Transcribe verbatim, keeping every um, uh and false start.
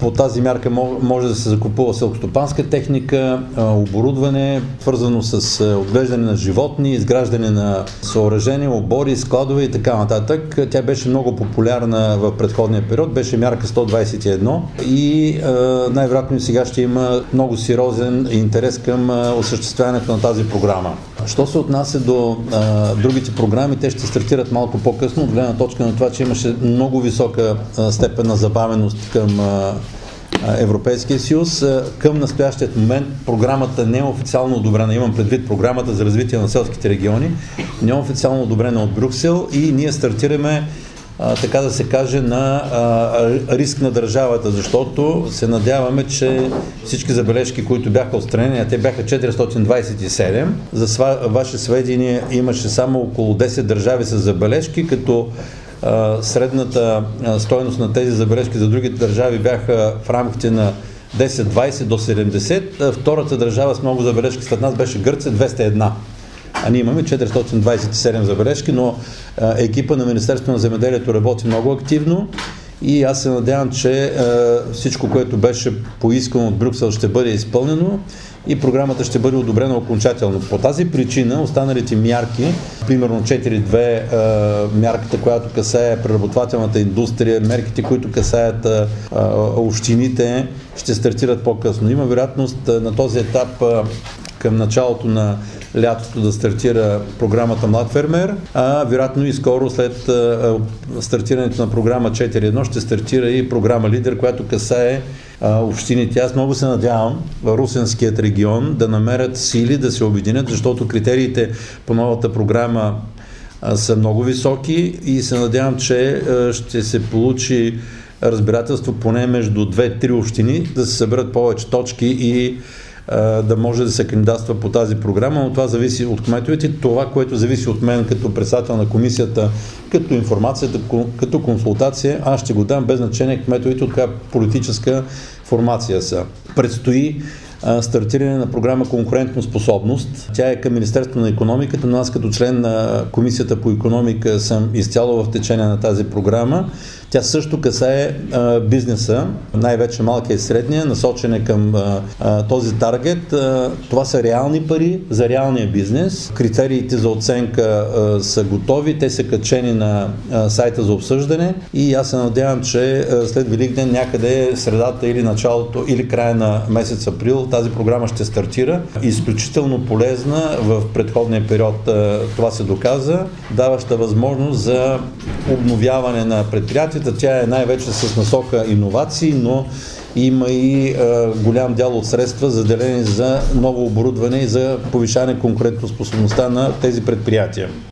По тази мярка може да се закупува селскостопанска техника, оборудване, свързано с отглеждане на животни, изграждане на съоръжения, обори, складове и така нататък. Тя беше много популярна в предходния период, беше мярка сто двадесет и едно и най-вероятно и сега ще има много сериозен интерес към осъществяването на тази програма. Що се отнася до а, другите програми, те ще стартират малко по-късно, от гледна точка на това, че имаше много висока а, степен на забавеност към а, Европейския съюз. Към настоящият момент програмата не е официално одобрена, имам предвид програмата за развитие на селските региони, не е официално одобрена от Брюксел и ние стартираме, а, така да се каже, на а, риск на държавата, защото се надяваме, че всички забележки, които бяха отстранени, а те бяха четиристотин двадесет и седем, за ваше сведение имаше само около десет държави с забележки, като средната стойност на тези забележки за другите държави бяха в рамките на десет двадесет до седемдесет. Втората държава с много забележки след нас беше Гърция, двеста и една. А ние имаме четиристотин двадесет и седем забележки, но екипа на Министерството на земеделието работи много активно и аз се надявам, че всичко, което беше поискано от Брюксел, ще бъде изпълнено и програмата ще бъде одобрена окончателно. По тази причина останалите мярки, примерно четири две, мярката, която касае преработвателната индустрия, мерките, които касаят общините, ще стартират по-късно. Има вероятност на този етап към началото на лятото да стартира програмата Млад фермер, а вероятно и скоро след а, стартирането на програма четири едно ще стартира и програма Лидер, която касае а, общините. Аз много се надявам в Русенският регион да намерят сили да се обединят, защото критериите по новата програма а, са много високи и се надявам, че а, ще се получи разбирателство поне между две-три общини, да се съберат повече точки и да може да се кандидатства по тази програма, но това зависи от кметовете. Това, което зависи от мен като председател на комисията, като информацията, като консултация, аз ще го дам без значение кметовете от каква политическа формация са. Предстои стартиране на програма Конкурентно способност. Тя е към Министерството на икономиката, но аз като член на Комисията по икономика съм изцяло в течение на тази програма. Тя също касае а, бизнеса, най-вече малкия и средния, насочене към а, а, този таргет. А, това са реални пари за реалния бизнес. Критериите за оценка а, са готови, те са качени на а, сайта за обсъждане и аз се надявам, че а, след Великден някъде средата или началото или края на месец април тази програма ще стартира. Изключително полезна в предходния период, а, това се доказа, даваща възможност за обновяване на предприятията. Тя е най-вече с насока иновации, но има и е, голям дял от средства заделени за ново оборудване и за повишаване конкурентоспособността на тези предприятия.